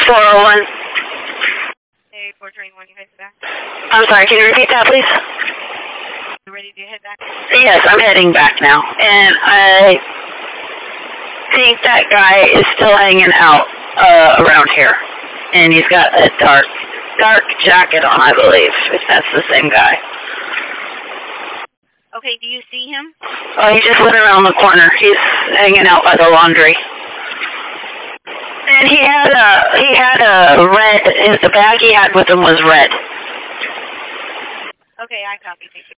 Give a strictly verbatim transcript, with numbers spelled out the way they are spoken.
four oh one. Hey, four twenty-one, you guys back? I'm sorry, can you repeat that, please? You ready to head back? Yes, I'm heading back now. And I think that guy is still hanging out uh, around here. And he's got a dark, dark jacket on, I believe, if that's the same guy. Okay, do you see him? Oh, he just went around the corner. He's hanging out by the laundry. And he had a, he had a red, the bag he had with him was red. Okay, I copy. Thank you.